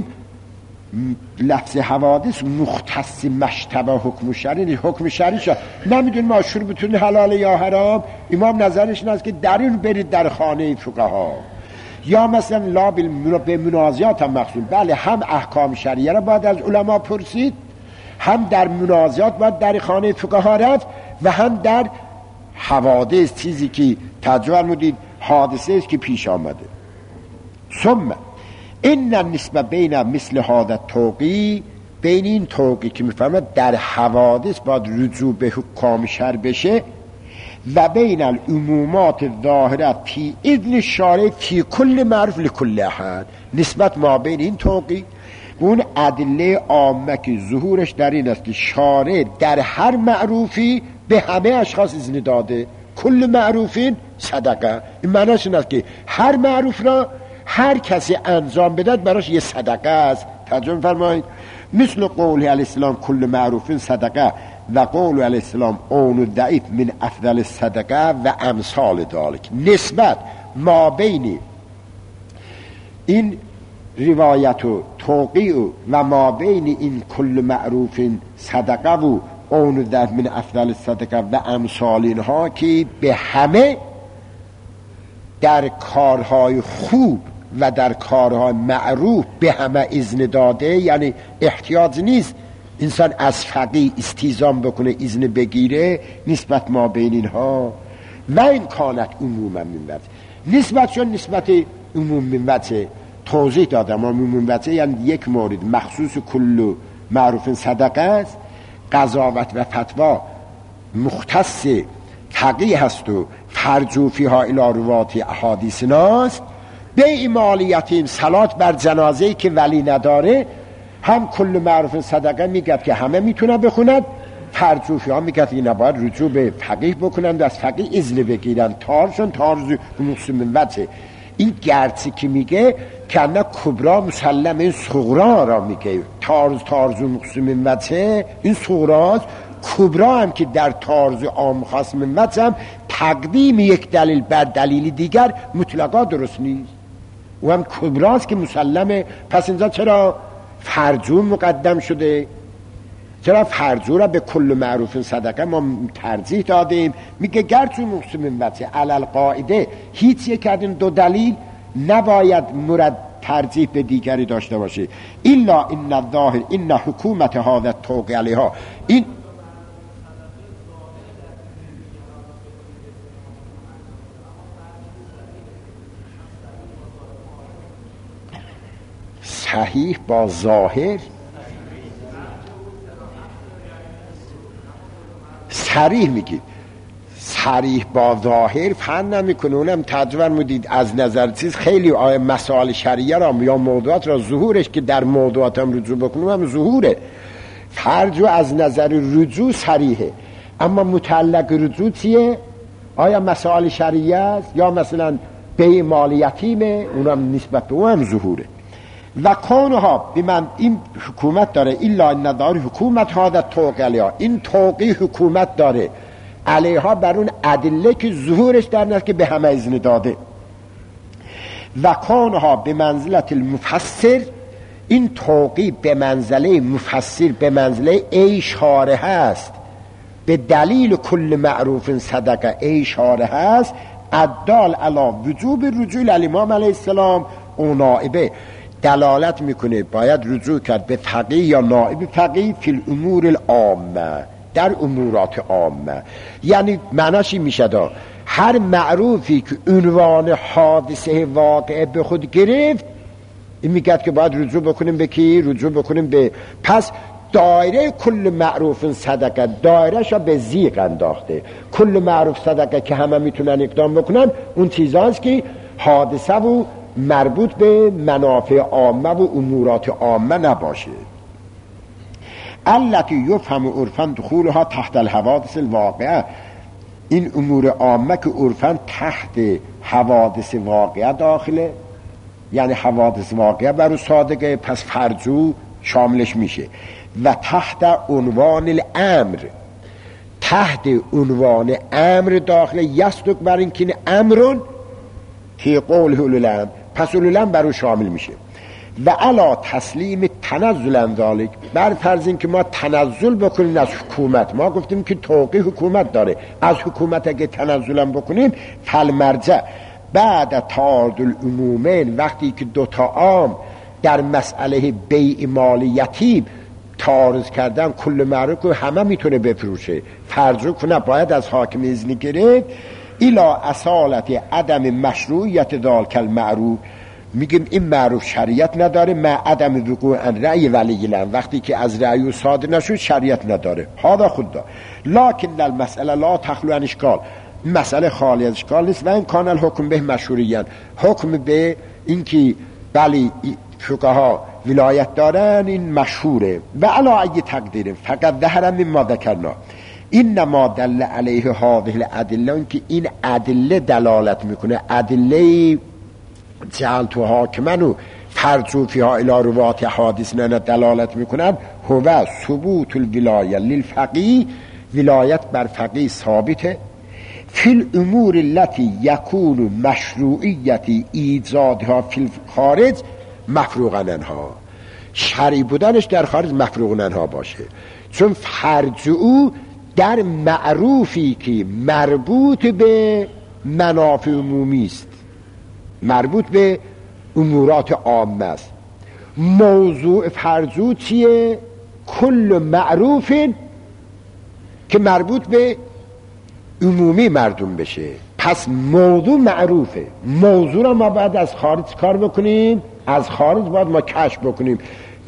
لفظ حوادث مختص مشتبه حکم شرعی، حکم شرعی شد. نمیدونیم آشور بتونه حلال یا حرام، امام نظرش این است که در این برید در خانه فقها. یا مثلا لا به منازعات هم مخصوص، بله هم احکام شرعیه را باید از علما پرسید، هم در منازعات باید در خانه فقها رفت و هم در حوادث، چیزی که تجربه فرمودید حادثه است که پیش آمده. ثم این نسبه بین مثل هذا توقی، بین این توقی که میفهمد در حوادث باید رجوع به حکام شرع بشه و بین العمومات ظاهره فی اذن شارع فی کل معروف لکل احد، نسبت ما بین این توقی اون ادله عامه که ظهورش در این است که شارع در هر معروفی به همه اشخاص اذن داده. کل معروفین صدقه، این معنیش این است که هر معروف را هر کسی انجام بدد براش یه صدقه است. ترجمه فرمایید مثل قول علیه السلام کل معروفین صدقه و قول علیه السلام اون ضعیف من افضل صدقه و امثال ذالک. نسبت ما بین این روایت و توقیع و ما بین این کل معروفین صدقه و اون ضعیف من افضل صدقه و امثال اینها که به همه در کارهای خوب و در کارهای معروف به همه اذن داده، یعنی احتیاج نیست انسان از فقیه استیزام بکنه اذن بگیره. نسبت ما بین اینها و این کانت عموما منبت، نسبت شون نسبت عموم منبت توضیح دادم. عموم منبت یعنی یک مورد مخصوص کل معروف صدقه است، قضاوت و فتوا مختص فقیه هست و فرجوفی ها الی روات احادیث ناست. به مالیت این صلات بر جنازه‌ای که ولی نداره هم کل معروف صدقه میگه که همه میتونه بخوند، فرجوفی ها میگه که نباید رجوع به فقیه بکنند، از فقیه اذن بگیرن. تارشون تارز مسلم وجه این گرچه که میگه کنه کبرا مسلم، این صغرا را میگه تارز و مقصود من وجه، این صغراست. کبرا هم که در تارز عام خاص من وجه هم تقدیم یک دلیل بر دلیل دیگر مطلقا درست نیست، او هم کبراست که مسلمه. پس اینجا چرا فرجو مقدم شده؟ چرا فرجو را به کل معروف صدقه ما ترجیح دادیم؟ میگه گرچه مقصود من وجه علل قاعده هیچ یک از این دو دلیل نباید مرد ترجیح به دیگری داشته باشه. الا ان الظاهر ان حکومت هذا الطوق علیها، این صحیح با ظاهر صریح میگید، صریح با ظاهر فهم نمیکنه. اونم تجربه مدید از نظر چیز خیلی مسائل شریعه را یا موضوعات را ظهورش که در موضوعات هم رجوع بکنیم هم ظهوره. فرجو از نظر رجوع صریحه، اما متعلق رجوع چیه؟ آیا مسائل شریعه است یا مثلا به مال یتیمه؟ اونم نسبت به اونم ظهوره. و کانها بمن این حکومت داره الا ان دار حکومت هذا طوق علیها، این طوقی حکومت داره علیها بر اون ادله که ظهورش در نست که به همه اذن داده. و کانها به منزلت المفسر، این طوقی به منزله مفسر، به منزله اشاره هست به دلیل کل معروف صدقه، اشاره هست الدال علی وجوب رجوع الامام علیه السلام و نائبه، دلالت میکنه باید رجوع کرد به فقیه یا نائب فقیه فی الامور العامه، در امورات عامه. یعنی معناشی میشه دا هر معروفی که عنوان حادثه واقعه به خود گرفت، این میگه که باید رجوع بکنیم به کی؟ رجوع بکنیم به، پس دایره کل معروف صدقه دایرهش را به زیق انداخته. کل معروف صدقه که همه میتونن اقدام بکنن اون چیزاست که حادثه و مربوط به منافع عامه و امورات عامه نباشه. التي یفهم عرفا دخولها تحت الحوادث الواقعه، این امور عامه که عرفا تحت حوادث واقعه داخله، یعنی حوادث واقعه برای صادقه، پس فرجو شاملش میشه. و تحت عنوان الامر، تحت عنوان امر داخله یصدق بر این که امرون که قول اولوالامر، پس اولوالامر برای شامل میشه. و علا تسلیم تنزل ذالک، بر فرض این که ما تنزل بکنیم از حکومت، ما گفتیم که توقی حکومت داره، از حکومت اگه تنزل بکنیم فالمرجع بعد تعارض العمومین، وقتی که دوتا عام در مسئله بیع مال یتیم تعارض کردن، کل معروف که همه میتونه بفروشه، فرض کنه باید از حاکم اذن گرفت. الا اصالت عدم مشروعیت ذالک المعروف، میگیم این معروف شریعت نداره، ما عدم وقوع ان رأی ولی الامر، وقتی که از رأی صادر نشد شریعت نداره. هذا خود دا لکن المسئله لا تخلو عن اشکال، مسئله خالی از اشکال نیست. و این کان الحکم به مشروعیت، حکم به اینکه بلی فقها ولایت دارن این مشهوره. و علا ای تقدیر فقط ظهر مما ذکرنا اینما دل علیه هذه الادله، که این ادله دلالت میکنه، ادله جعلت حاکمن و فرجو فیها الی روات حادث نه دلالت میکنن، هو ثبوت الولایه للفقیه، ولایت بر فقیه ثابته، فی الامور التي یکون مشروعیت ایجادها فی الخارج مفروغ عنها، شرعی بودنش در خارج مفروغ عنها باشه. چون فرج او در معروفی که مربوط به منافع عمومی است، مربوط به امورات عامه است. موضوع فرجو چیه؟ کل معروف که مربوط به عمومی مردم بشه. پس موضوع معروفه، موضوع را ما باید از خارج کار بکنیم، از خارج باید ما کشف بکنیم،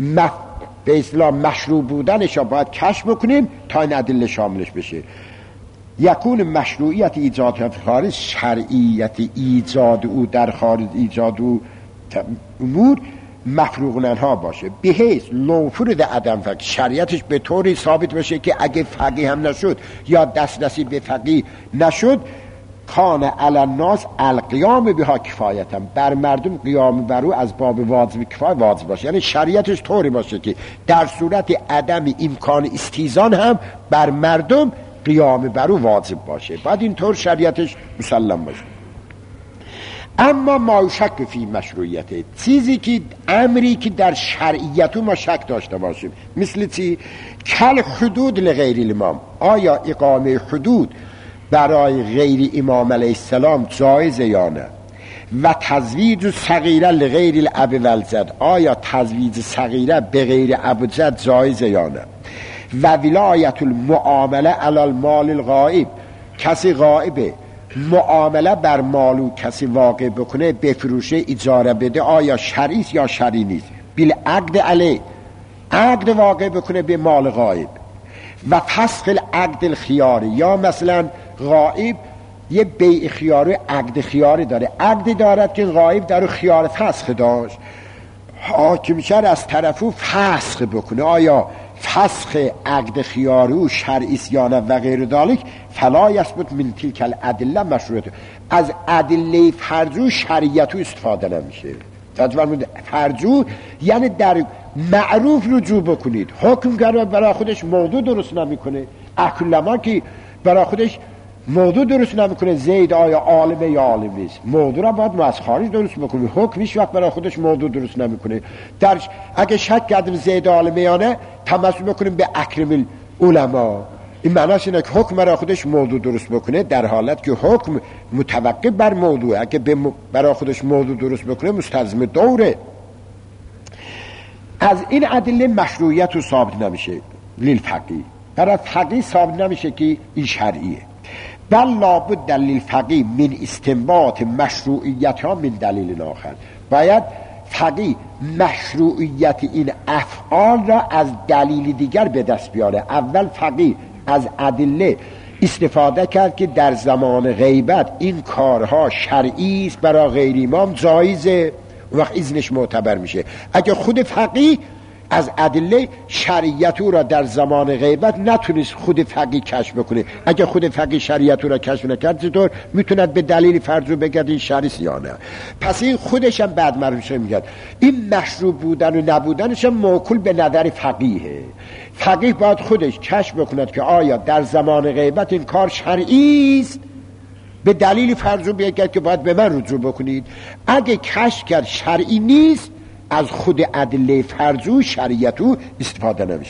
به اصطلاح مشروع بودنش را باید کشف بکنیم تا این ادله شاملش بشه. یکون مشروعیت ایجاد در خارج، شرعیت ایجاد او در خارج، ایجاد او امور مفروغ عنها باشه، به حیث لو فرض عدم فقیه، شریعتش به طوری ثابت بشه که اگه فقیه هم نشد یا دسترسی به فقیه نشد، کان علی الناس القیام بها کفایتا، بر مردم قیام بر او از باب واجب کفایه واجب باشه. یعنی شریعتش طوری باشه که در صورت عدم امکان استیزان هم بر مردم قیام بر او واجب باشه، بعد اینطور شریعتش مسلم باشه. اما ما شک فی مشروعیته، چیزی که امری که در شرعیت ما شک داشته باشیم، مثل چی؟ کل حدود لغیر الامام، آیا اقامه حدود برای غیر امام علیه السلام جایز یا نه؟ و تزویج صغیره لغیر الاب والجد، آیا تزویج صغیره به غیر اب و جد جایز یا نه؟ و ولایت المعامله علی المال الغائب، کسی غائبه معامله بر مالو کسی واقع بکنه بفروشه اجاره بده، آیا شرعی یا شرعی نیست؟ بالعقد علیه، عقد واقع بکنه به مال غائب. و فسخ العقد الخیاری، یا مثلا غائب یه بیع خیاری عقد خیاری داره، عقدی دارد که غائب در خیار فسخ داشت، حاکم شهر از طرفو فسخ بکنه، آیا فسخ عقد خیاری و شرعی یا نه و غیر ذالک؟ فلا یثبت من تلک الادله مشروعیت، از ادله فرضو شریعتو استفاده نمیشه. فرضو یعنی در معروف رجوع بکنید، حکمگر برای خودش موضوع درست نمیکنه، اکلما که برای خودش موضوع درست نمیکنه، زید آیا عالمه یا عالم نیست، موضوع را باید ما از خارج درست بکنه، حکمش وقت برای خودش موضوع درست نمیکنه. اگه شک کردیم زید عالمه یا نه، تمسک بکنیم به اکرم العلماء، این معناش اینه که حکم برای خودش موضوع درست بکنه، در حالت که حکم متوقف بر موضوع، اگه برای خودش موضوع درست بکنه مستلزم دوره. از این ادله مشروعیت رو ثابت نمیشه للفقیه، برای فقیه ثابت نمیشه که این شرعیه، بل لابد دلیل فقیه من استنباط مشروعیت ها من دلیل آخر، باید فقیه مشروعیت این افعال را از دلیل دیگر به دست بیاره. اول فقیه از ادله استفاده کرد که در زمان غیبت این کارها شرعی است، برای غیر امام جایزه، اون وقت اذنش معتبر میشه. اگه خود فقیه از ادله شریعت او را در زمان غیبت نتونست خود فقیه کشف بکنه، اگه خود فقیه شریعت او را کشف نکرد چطور میتوند به دلیل فرض بگرد این شرعی یا نه؟ پس این خودش هم بعد مرمشه میگه این مشروع بودن و نبودنش هم موکول به نظر فقیهه. فقیه باید خودش کشف بکند که آیا در زمان غیبت این کار شرعی است، به دلیل فرض بگرد که باید به من رجوع بکنید. اگه کشف کرد شرعی نیست، از خود ادله فرضو شریعتو استفاده نمیشه.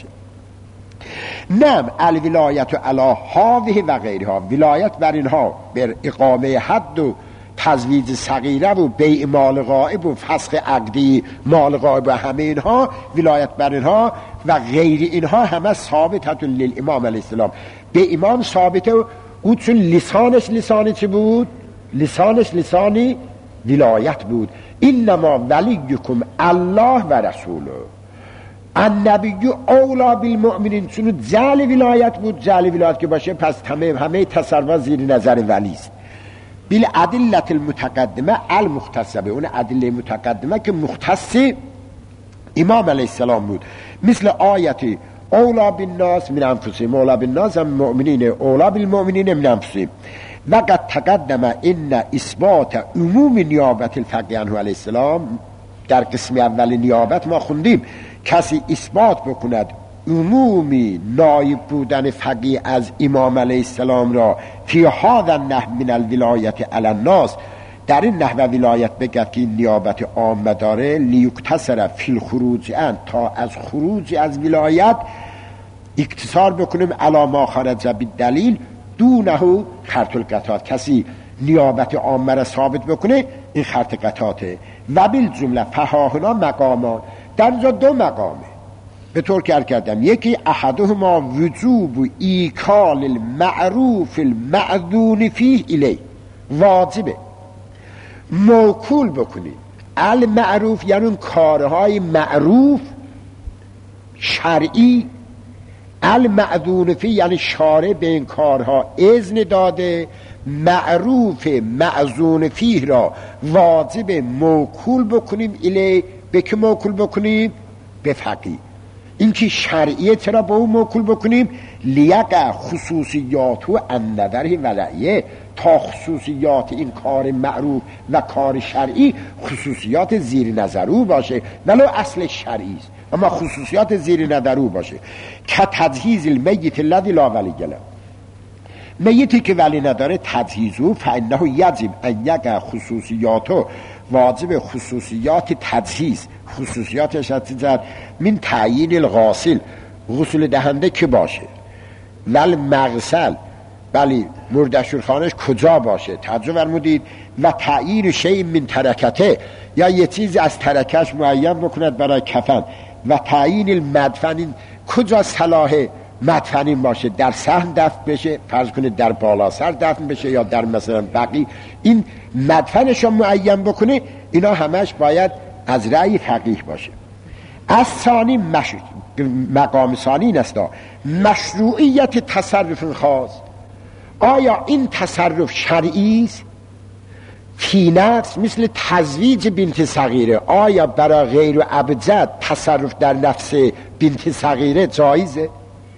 نم الولایت علی هذه و غیرها، ولایت بر اینها بر اقامه حد و تزویج صغیره و بیع مال غائب و فسخ عقدی مال غائب و همه اینها، ولایت بر اینها و غیر اینها همه ثابتت للامام علیه السلام، به امام ثابته. او چون لسانش لسانی چی بود؟ لسانش لسانی ولایت بود. اینما ولیکم الله و رسوله، النبی اولا بالمؤمنین، چون جعل ولایت بود، جعل ولایت که باشه پس همه تصرف زیر نظر ولی است. بالادله المتقدمه المختصه، اون ادله متقدمه که مختص امام علیه السلام بود، مثل آیت اولا بالناس من انفسهم، اولا بالناس هم مؤمنین، اولا بالمؤمنین من انفسهم. وقد تقدم ان اثبات عموم نیابت الفقیه عنه علیه السلام، در قسم اول نیابت ما خوندیم کسی اثبات بکند عمومی نایب بودن فقیه از امام علیه السلام را فی هذا النحو من الولایت علی الناس، در این نحو ولایت بگد که این نیابت عامه داره، لیکتسر فی الخروج ان، تا از خروج از ولایت اکتسار بکنیم علی ما خرج بالدلیل دونه خرط القطعات، کسی نیابت عامه را ثابت بکنه این خرط قطعاته. و بالجمله فهاهنا مقامان، در اینجا دو مقامه به طور کردم، یکی احدهما وجوب ایکال المعروف المأذون فیه الی، واجبه موکول بکنی المعروف، یعنی اون کارهای معروف شرعی، المأذون فیه یعنی شارع به این کارها اذن داده، معروف مأذون فیه را واجب موکول بکنیم الی، به که موکول بکنیم؟ به فقیه. این که شرعیه چرا با اون موکول بکنیم؟ لیقع خصوصیات و النظر ولعیه، تا خصوصیات این کار معروف و کار شرعی خصوصیات زیر نظر او باشه، ولو اصل شرعی است اما خصوصیات زیر نظر او باشه. که تجهیز المیت الذی لا ولی له، میتی که ولی نداره تجهیزو فانه یجب ان یقع خصوصیاتو، واجب خصوصیات تجهیز، خصوصیاتش از من تعیین الغاسل، غسل دهنده که باشه، ول مغسل، بلی مردشورخانش کجا باشه، توجه فرمودید، و تعیین شیء من ترکته، یا یه چیز از ترکش معین بکند برای کفن، و تعیین المدفن، کجا صلاح مدفن باشه، در صحن دفن بشه، فرض کنید در بالا سر دفن بشه یا در مثلا بقی، این مدفنش رو معین بکنه. اینا همش باید از رأی فقیه باشه. از ثانی مقام ثانی این است مشروعیت تصرف خاص، آیا این تصرف شرعی است؟ فی نفس مثل تزویج بنت صغیره، آیا برای غیر و ابجد تصرف در نفس بنت صغیره جایزه؟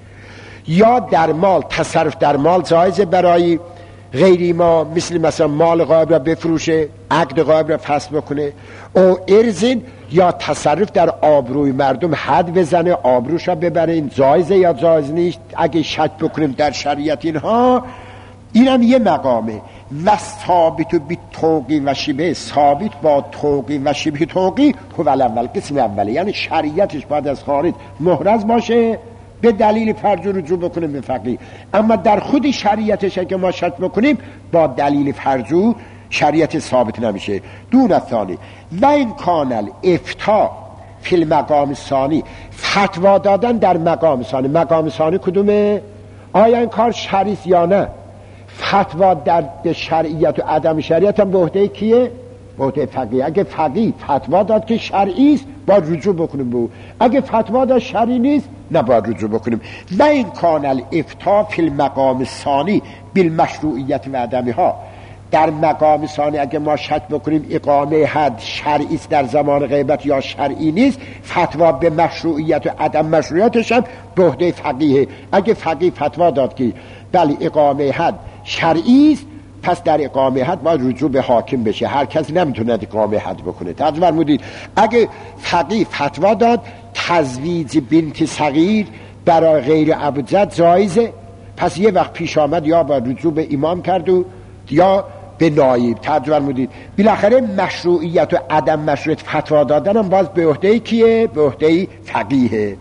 یا در مال، تصرف در مال جایزه برای غیری ما، مثلا مال غایب را بفروشه، عقد غایب را فسخ بکنه، او ارزین، یا تصرف در آبروی مردم حد بزنه، آبروش را ببره، این جایزه یا جایز نیست؟ اگه شک بکنیم در شریعت اینها، اینم یه مقامه. و ثابت بی توقی و شبه، ثابت با توقی و شبه توقی هو الاول، قسم اوله، یعنی شریعتش باید از خارج محرز باشه، به دلیل فرض رجوع بکنیم به فقیه. اما در خود شریعتش اگه ما شک بکنیم با دلیل فرض شریعت ثابت نمیشه. دون الثانی و این کانل افتاء فی المقام ثانی، فتوا دادن در مقام ثانی. مقام ثانی کدومه؟ آیا این کار شرعی است یا نه؟ فتوا در شرعیت و عدم شرعیت هم به عهده کیه؟ به عهده فقیه. اگه فقیه فتوا داد که شرعی است باید رجوع بکنیم به او، اگه فتوا داد شرعی نیست نباید رجوع بکنیم. و این کانل افتاء فی المقام ثانی بالمشروعیت و عدمها، در مقام ثانی اگه ما شک بکنیم اقامه حد شرعی است در زمان غیبت یا شرعی نیست، فتوا به مشروعیت و عدم مشروعیتش هم به عهده فقیه. اگه فقیه فتوا داد که بله اقامه حد شرعی است، پس در اقامه حد باید رجوع به حاکم بشه، هر کس نمیتونه اقامه حد بکنه. توجه فرمودید. اگه فقیه فتوا داد تزویج بنت صغیر برای غیر ابجد جایزه، پس یه وقت پیش آمد یا باید رجوع به امام کرد و یا به نایب. توجه فرمودید. بالاخره مشروعیت و عدم مشروعیت فتوا دادن هم باز به عهده کیه؟ به عهده فقیه.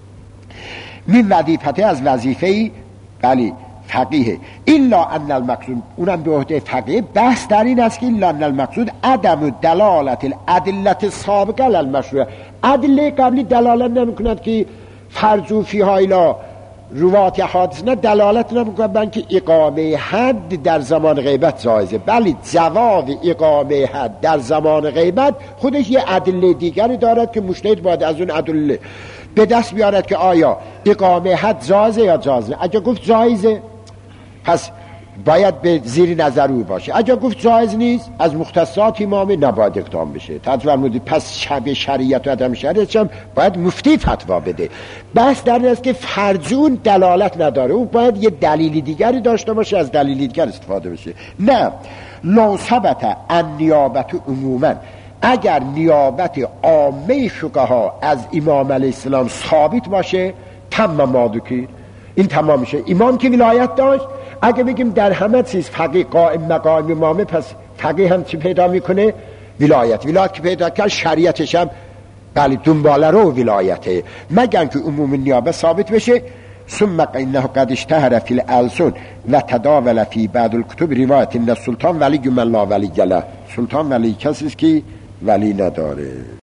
من وظیفته، از وظیفه بله فقیه. الا ان المقصود، اونم به عهده فقیه. بحث در این است که الا ان المقصود عدم دلالت الادله السابقه علی المشروع، ادله قبلی دلالت نمی‌کند که فرض فیها الا روات حادث، نه دلالت نمی‌کند بر اینکه اقامه حد در زمان غیبت جایزه، بله جواز اقامه حد در زمان غیبت خودش یه ادله دیگری دارد که مجتهد باید از اون ادله به دست بیارد که آیا اقامه حد جایزه یا جایز نه. اگه گفت جایزه پس باید به زیر نظر او باشه، اگه گفت جایز نیست از مختصات امامه نباید اقدام بشه. تطور فرمودید. پس شبه شریعت و عدم شریعت هم باید مفتی فتوا بده. بس در این است که فرجون دلالت نداره، او باید یه دلیلی دیگری داشته باشه، از دلیلی دیگر استفاده بشه. نه لو ثبت النیابت عموما، اگر نیابت عامه فقها از امام علیه السلام ثابت باشه تمام مادوکی، این تمام میشه. امام که ولایت داشت، اگه بگیم در همه چیز فقیه قائم مقام امامه، پس فقیه هم چی پیدا میکنه؟ ولایت. ولایت که پیدا کرد شریعتش هم بله دنباله رو ولایته، مگر که عموم نیابه ثابت بشه. ثم انه قد اشتهر فی الالسن و تداول فی بعض الکتب روایت ان السلطان ولی من لا ولی له، سلطان ولی کسی است که ولی نداره.